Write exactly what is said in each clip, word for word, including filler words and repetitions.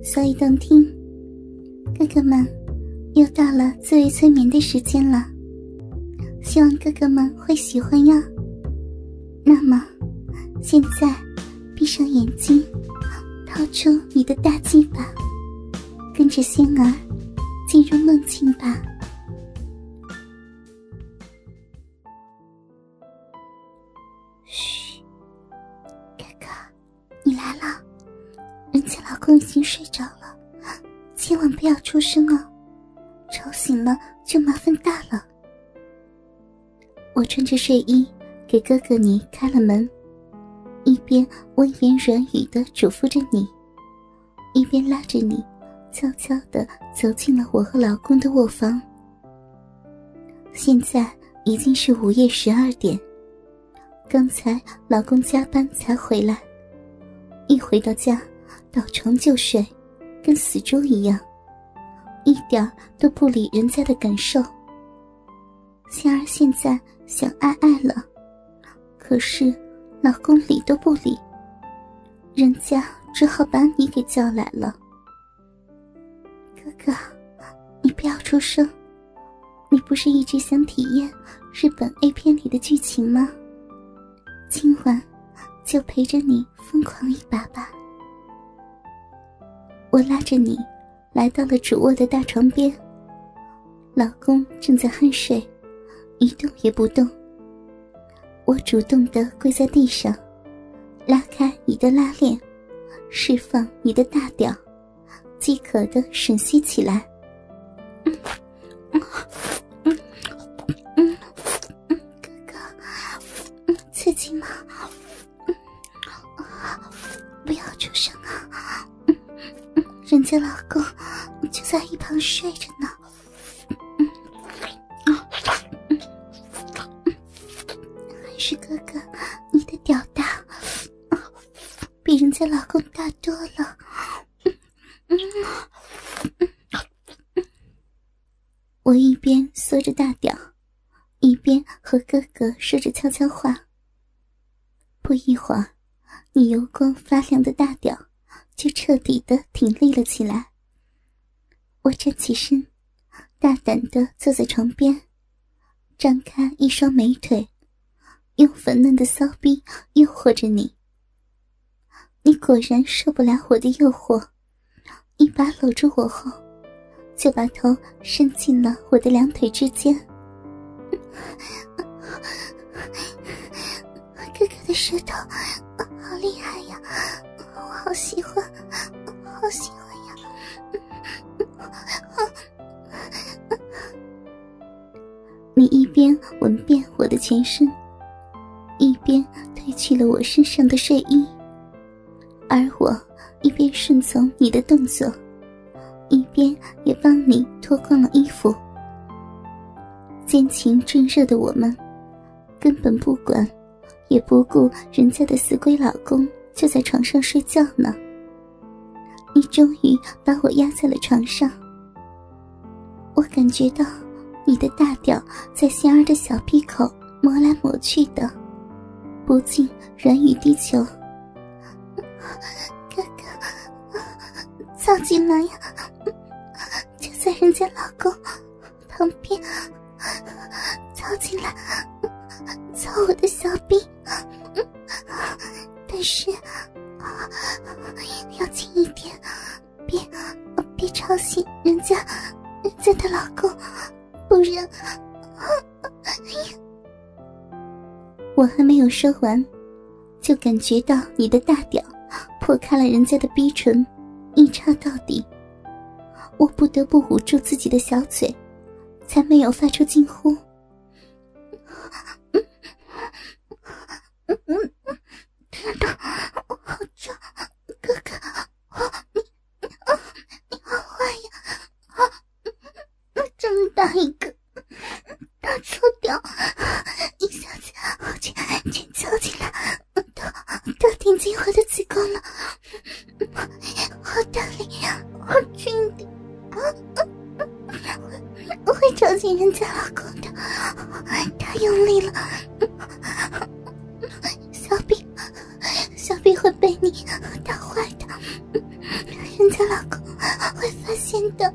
所以动听。哥哥们，又到了自慰催眠的时间了，希望哥哥们会喜欢哟。那么现在闭上眼睛，掏出你的大鸡巴，跟着仙儿进入梦境吧。嘘，哥哥，你来了，人家老公已经睡着了，千万不要出声哦，吵醒了就麻烦大了。我穿着睡衣给哥哥你开了门，一边温言软语地嘱咐着你，一边拉着你悄悄地走进了我和老公的卧房。现在已经是午夜十二点，刚才老公加班才回来，一回到家倒床就睡，跟死猪一样，一点都不理人家的感受。仙儿现在想爱爱了，可是老公理都不理，人家只好把你给叫来了。哥哥，你不要出声，你不是一直想体验日本 A 片里的剧情吗？今晚就陪着你疯狂一把吧。我拉着你来到了主卧的大床边，老公正在酣睡，一动也不动。我主动地跪在地上，拉开你的拉链，释放你的大屌，饥渴地吮吸起来。嗯嗯嗯嗯嗯，哥哥，嗯，刺激吗？嗯，不要出声啊！嗯嗯，人家老公就在一旁睡着呢。是哥哥，你的屌大，比人家老公大多了。嗯嗯嗯、我一边缩着大屌，一边和哥哥说着悄悄话。不一会儿，你油光发亮的大屌就彻底的挺立了起来。我站起身，大胆地坐在床边，张开一双美腿，用粉嫩的骚逼诱惑着你。你果然受不了我的诱惑，一把搂住我后，就把头伸进了我的两腿之间。哥哥的舌头好厉害呀，我好喜欢，好喜欢呀。你一边吻遍我的全身，一边褪去了我身上的睡衣，而我一边顺从你的动作，一边也帮你脱光了衣服。奸情正热的我们根本不管也不顾人家的死鬼老公就在床上睡觉呢。你终于把我压在了床上，我感觉到你的大屌在仙儿的小屁口磨来磨去的，不禁软语低求。哥哥，操进来呀，就在人家老公旁边，操进来，操我的小逼，但是要轻一点，别别吵醒人家人家的老公，不然我还没有说完，就感觉到你的大屌破开了人家的逼唇，一插到底。我不得不捂住自己的小嘴，才没有发出惊呼。嗯嗯嗯嗯，天哪，我好重，哥哥，你你你好坏呀！啊，这么大一个大粗屌，一下子全全敲进来，都都顶进我的子宫了，好大力，好轻的，我会吵醒人家老公的，太用力了，小臂小臂会被你打坏的，人家老公会发现的。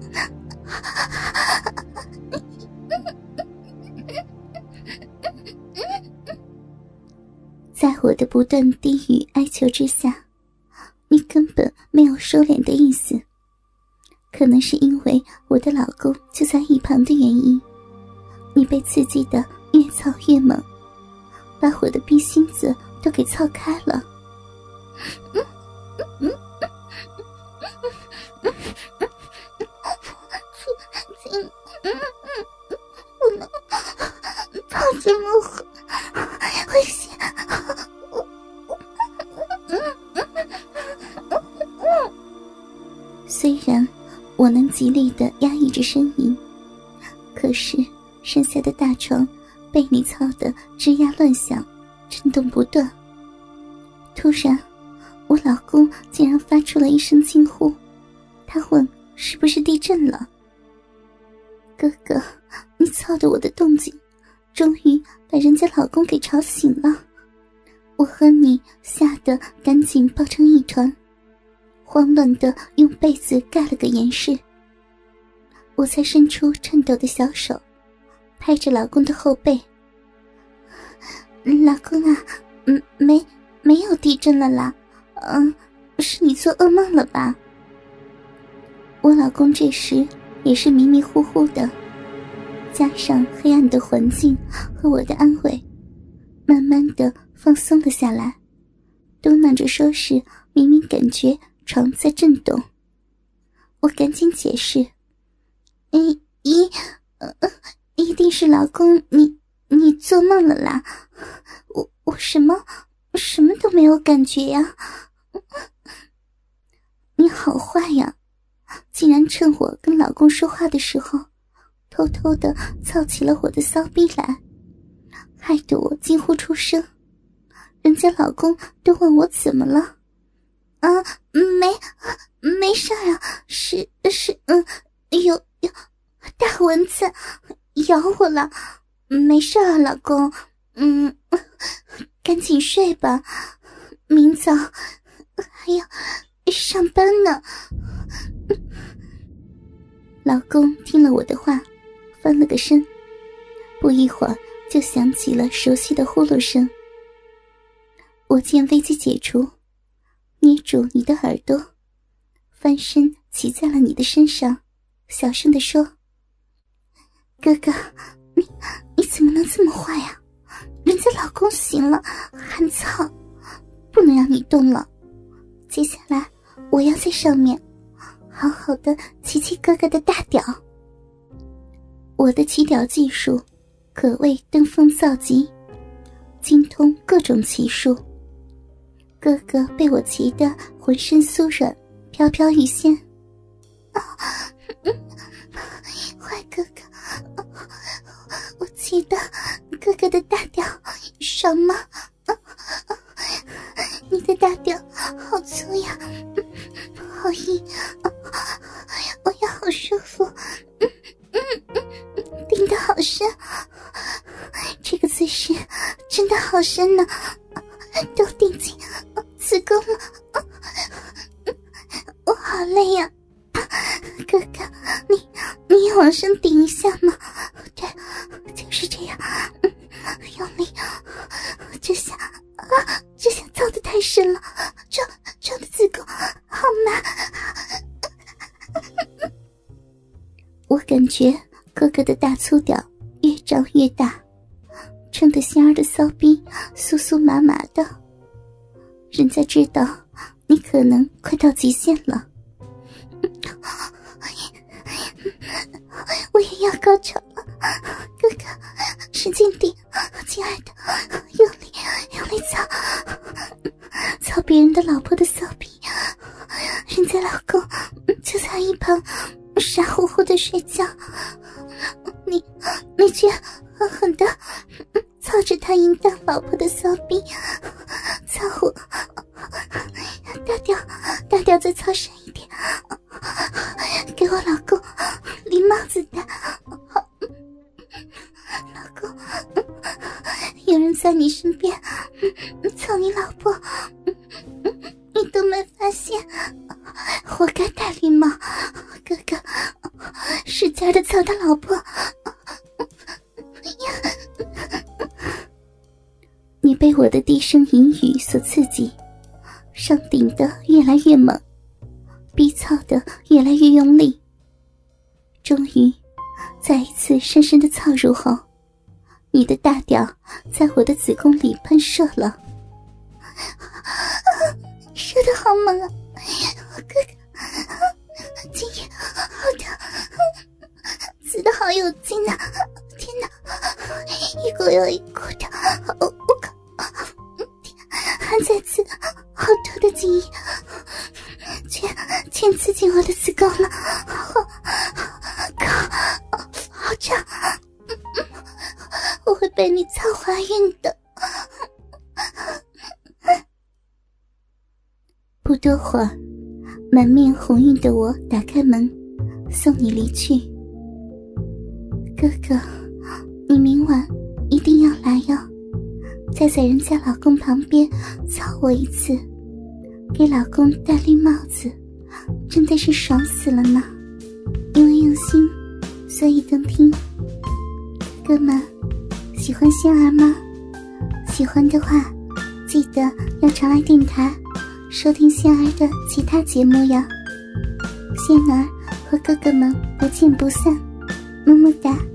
在我的不断低语哀求之下，你根本没有收敛的意思。可能是因为我的老公就在一旁的原因，你被刺激的越操越猛，把我的逼心子都给操开了。不能操这么狠，危险。虽然我能极力地压抑着呻吟，可是剩下的大床被你操得吱呀乱响，震动不断。突然我老公竟然发出了一声惊呼，他问是不是地震了。哥哥，你操的我的动静终于把人家老公给吵醒了。我和你吓得赶紧抱成一团，慌乱地用被子盖了个严实。我才伸出颤抖的小手拍着老公的后背。老公啊，嗯，没没有地震了啦，嗯，是你做噩梦了吧？我老公这时也是迷迷糊糊的，加上黑暗的环境和我的安慰，慢慢的放松了下来，嘟囔着说是明明感觉床在震动。我赶紧解释，咦咦，呃，一定是老公你你做梦了啦，我我什么什么都没有感觉呀。你好坏呀，竟然趁我跟老公说话的时候偷偷的操起了我的骚逼来，害得我惊呼出声。人家老公都问我怎么了。啊，没没事啊，是是嗯，有有大蚊子咬我了，没事啊，老公，嗯，赶紧睡吧，明早还要上班呢。老公听了我的话，翻了个身，不一会儿就响起了熟悉的呼噜声。我见危机解除，捏住你的耳朵，翻身骑在了你的身上，小声地说：哥哥，你你怎么能这么坏呀？人家老公醒了还操，不能让你动了。接下来我要在上面好好的骑骑哥哥的大屌。我的骑屌技术可谓登峰造极，精通各种骑术。哥哥被我骑得浑身酥软，飘飘欲仙。啊，坏哥哥，我骑得哥哥的大屌爽吗？你的大屌好粗呀，好硬，我要好舒服，顶得好深，这个姿势真的好深呢，都顶进子宫了，我好累呀，哥哥，你你也往上顶一下嘛，对，就是这样，用力，这下啊，这下操得太深了，这这的子宫好难。我感觉哥哥的大粗屌越长越大，撑得仙儿的骚逼酥酥麻麻的。人家知道你可能快到极限了。我也要高潮了，哥哥，使劲顶，亲爱的，用力用力操，操别人的老婆的骚逼，人家老公就在一旁傻乎乎的睡觉，你你却狠狠的操着他淫荡老婆的骚逼，操我大屌大屌再操深一点，给我老公理帽子的。老公，有人在你身边操你老婆，你都没发现， 活该大力猫，哥哥使劲的操他老婆。你被我的低声淫语所刺激，上顶的越来越猛，逼操的越来越用力。终于再一次深深的操入后，你的大屌在我的子宫里喷射了。射得好猛啊，哥哥，今夜好疼，死得好有劲啊！天哪，一股又一股的，我我靠，还在刺好多的精液，全全刺进我的子宫了，好靠，好胀，我会被你操怀孕的。不多会儿，满面红晕的我打开门送你离去。哥哥，你明晚一定要来哟，再在人家老公旁边操我一次，给老公戴绿帽子，真的是爽死了呢。因为用心，所以动听。哥哥们，喜欢仙儿吗？喜欢的话，记得要常来电台收听仙儿的其他节目呀。仙儿和哥哥们不见不散，么么哒。